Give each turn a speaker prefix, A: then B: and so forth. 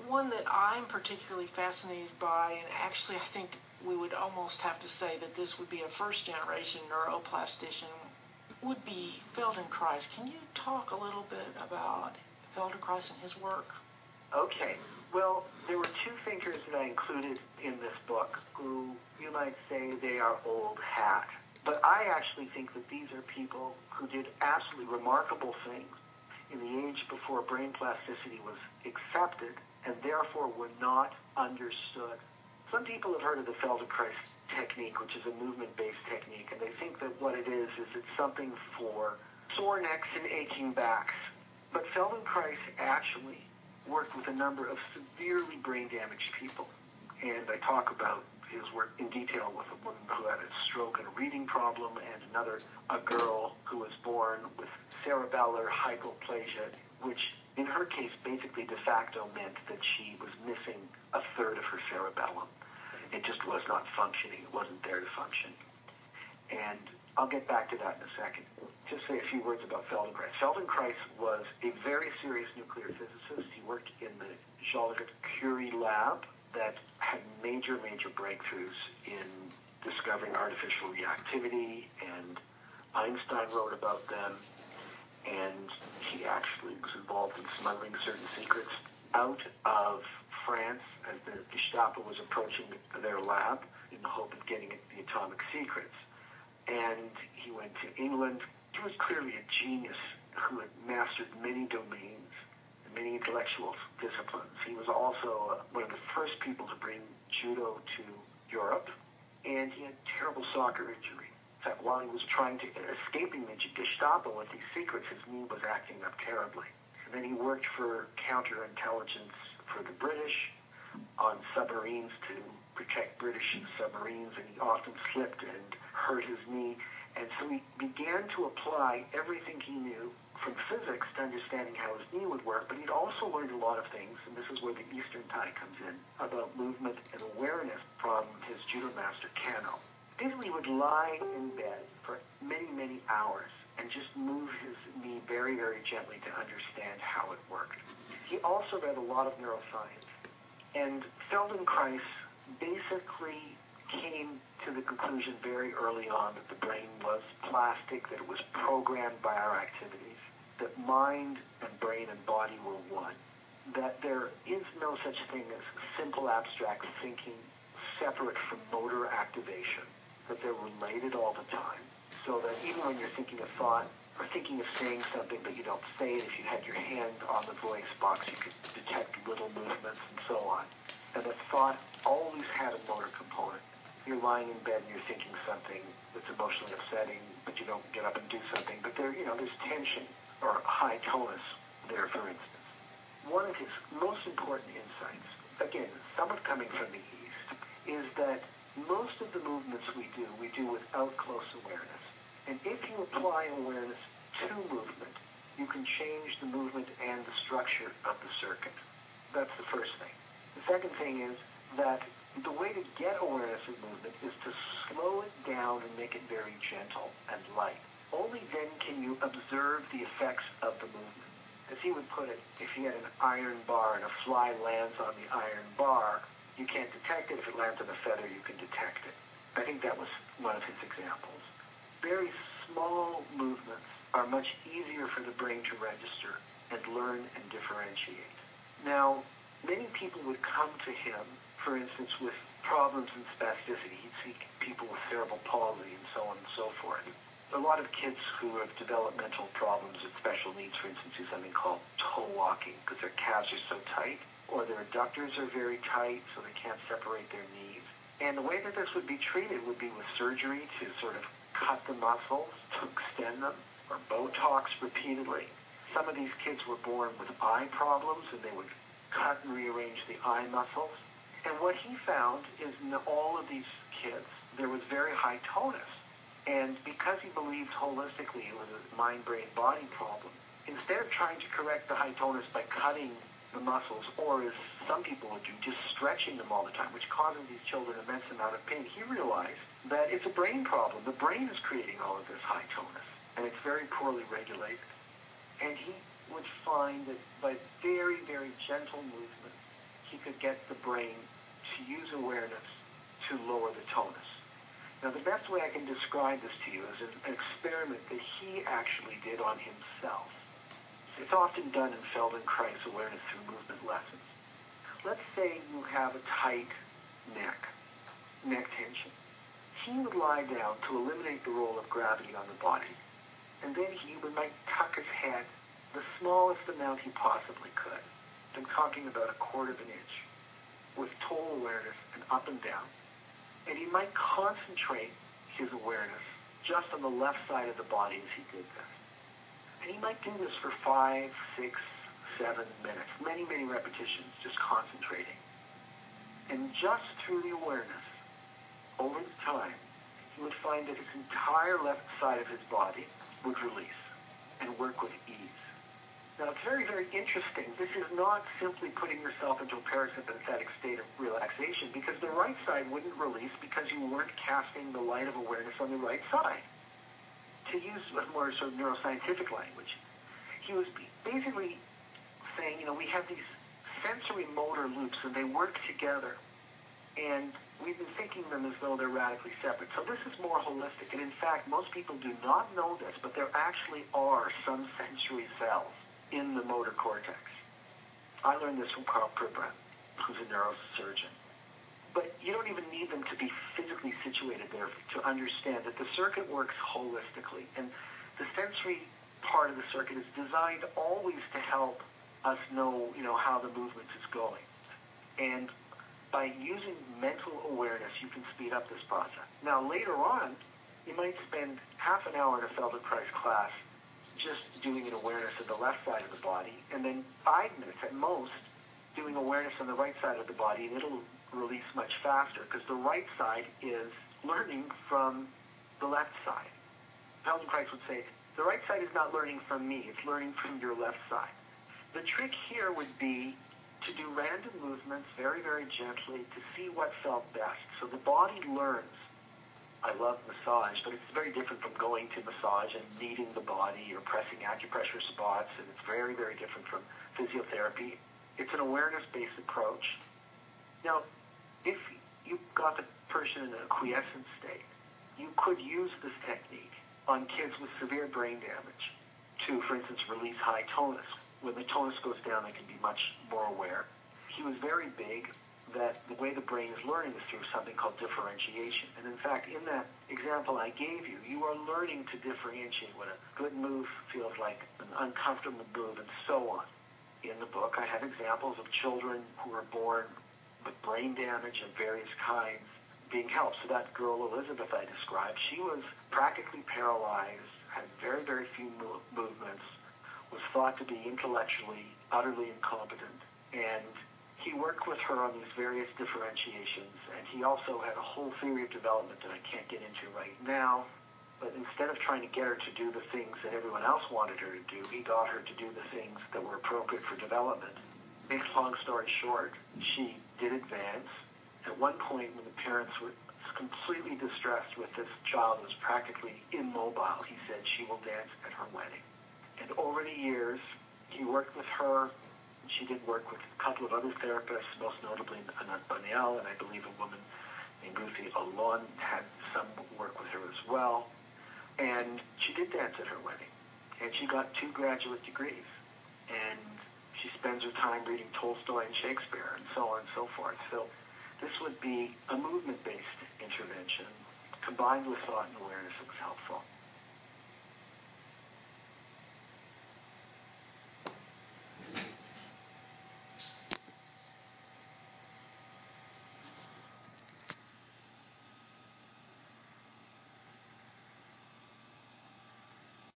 A: one that I'm particularly fascinated by, and actually I think we would almost have to say that this would be a first-generation neuroplastician, would be Feldenkrais. Can you talk a little bit about Feldenkrais and his work?
B: Okay. Well, there were two thinkers that I included in this book who you might say they are old hat. But I actually think that these are people who did absolutely remarkable things in the age before brain plasticity was accepted and therefore were not understood. Some people have heard of the Feldenkrais technique, which is a movement-based technique, and they think that what it is it's something for sore necks and aching backs. But Feldenkrais actually worked with a number of severely brain-damaged people. And I talk about his work in detail with a woman who had a stroke and a reading problem, and a girl who was born with cerebellar hypoplasia, which in her case basically de facto meant that she was missing a third of her cerebellum. It just was not functioning. It wasn't there to function. And I'll get back to that in a second. Just say a few words about Feldenkrais. Feldenkrais was a very serious nuclear physicist. He worked in the Joliot Curie lab that had major breakthroughs in discovering artificial reactivity, and Einstein wrote about them, and he actually was involved in smuggling certain secrets out of France as the Gestapo was approaching their lab in the hope of getting at the atomic secrets. And he went to England. He was clearly a genius who had mastered many domains and many intellectual disciplines. He was also one of the first people to bring judo to Europe, and he had terrible soccer injury. In fact, while he was escaping the Gestapo with these secrets, his knee was acting up terribly. And then he worked for counterintelligence for the British on submarines to protect British submarines, and he often slipped and hurt his knee. And so he began to apply everything he knew from physics to understanding how his knee would work, but he'd also learned a lot of things, and this is where the Eastern tie comes in, about movement and awareness from his judo master, Kano. Basically, he would lie in bed for many hours and just move his knee very gently to understand how it worked. He also read a lot of neuroscience, and Feldenkrais basically came to the conclusion very early on that the brain was plastic, that it was programmed by our activities, that mind and brain and body were one, that there is no such thing as simple abstract thinking separate from motor activation, that they're related all the time, so that even when you're thinking a thought or thinking of saying something but you don't say it, if you had your hand on the voice box, you could detect little movements and so on. And the thought always had a motor component. You're lying in bed and you're thinking something that's emotionally upsetting, but you don't get up and do something. But there's tension or high tonus there, for instance. One of his most important insights, again, somewhat coming from the East, is that most of the movements we do without close awareness. And if you apply awareness to movement, you can change the movement and the structure of the circuit. That's the first thing. The second thing is that the way to get awareness of movement is to slow it down and make it very gentle and light. Only then can you observe the effects of the movement. As he would put it, if he had an iron bar and a fly lands on the iron bar, you can't detect it. If it lands on a feather, you can detect it. I think that was one of his examples. Very small movements are much easier for the brain to register and learn and differentiate. Now, many people would come to him, for instance, with problems in spasticity. He'd see people with cerebral palsy and so on and so forth. A lot of kids who have developmental problems with special needs, for instance, do something called toe walking because their calves are so tight, or their adductors are very tight, so they can't separate their knees. And the way that this would be treated would be with surgery to sort of cut the muscles, to extend them, or Botox repeatedly. Some of these kids were born with eye problems, and they would cut and rearrange the eye muscles. And what he found is in all of these kids, there was very high tonus. And because he believed holistically it was a mind-brain-body problem, instead of trying to correct the high tonus by cutting the muscles, or as some people would do, just stretching them all the time, which causes these children an immense amount of pain, he realized that it's a brain problem. The brain is creating all of this high tonus, and it's very poorly regulated. And he would find that by very gentle movement, he could get the brain to use awareness to lower the tonus. Now, the best way I can describe this to you is an experiment that he actually did on himself. It's often done in Feldenkrais awareness through movement lessons. Let's say you have a tight neck tension. He would lie down to eliminate the role of gravity on the body, and then he might tuck his head the smallest amount he possibly could. I'm talking about 1/4 of an inch, with total awareness and up and down. And he might concentrate his awareness just on the left side of the body as he did this. And he might do this for 5, 6, 7 minutes, many, many repetitions, just concentrating. And just through the awareness, over the time, he would find that his entire left side of his body would release and work with ease. Now, it's very, very interesting. This is not simply putting yourself into a parasympathetic state of relaxation, because the right side wouldn't release because you weren't casting the light of awareness on the right side. To use a more sort of neuroscientific language, he was basically saying, we have these sensory motor loops, and they work together. And we've been thinking them as though they're radically separate. So this is more holistic. And in fact, most people do not know this, but there actually are some sensory cells in the motor cortex. I learned this from Carl Pribram, who's a neurosurgeon. But you don't even need them to be physically situated there to understand that the circuit works holistically. And the sensory part of the circuit is designed always to help us know, how the movement is going. And by using mental awareness, you can speed up this process. Now, later on, you might spend half an hour in a Feldenkrais class just doing an awareness of the left side of the body, and then 5 minutes at most doing awareness on the right side of the body, and it'll release much faster because the right side is learning from the left side. Feldenkrais would say, the right side is not learning from me, it's learning from your left side. The trick here would be to do random movements very, very gently to see what felt best. So the body learns. I love massage, but it's very different from going to massage and kneading the body or pressing acupressure spots, and it's very, very different from physiotherapy. It's an awareness-based approach. Now, if you've got the person in a quiescent state, you could use this technique on kids with severe brain damage to, for instance, release high tonus. When the tonus goes down, they can be much more aware. He was very big that the way the brain is learning is through something called differentiation. And in fact, in that example I gave you, you are learning to differentiate what a good move feels like, an uncomfortable move, and so on. In the book, I have examples of children who were born with brain damage of various kinds being helped. So that girl, Elizabeth, I described, she was practically paralyzed, had very, very few movements, was thought to be intellectually utterly incompetent, and he worked with her on these various differentiations, and he also had a whole theory of development that I can't get into right now. But instead of trying to get her to do the things that everyone else wanted her to do, he got her to do the things that were appropriate for development. Make a long story short, she did advance. At one point, when the parents were completely distressed with this child who was practically immobile, he said, she will dance at her wedding. And over the years, he worked with her. She did work with a couple of other therapists, most notably Anat Baniel, and I believe a woman named Ruthie Alon had some work with her as well. And she did dance at her wedding. And she got 2 graduate degrees. And she spends her time reading Tolstoy and Shakespeare and so on and so forth. So this would be a movement-based intervention combined with thought and awareness that was helpful.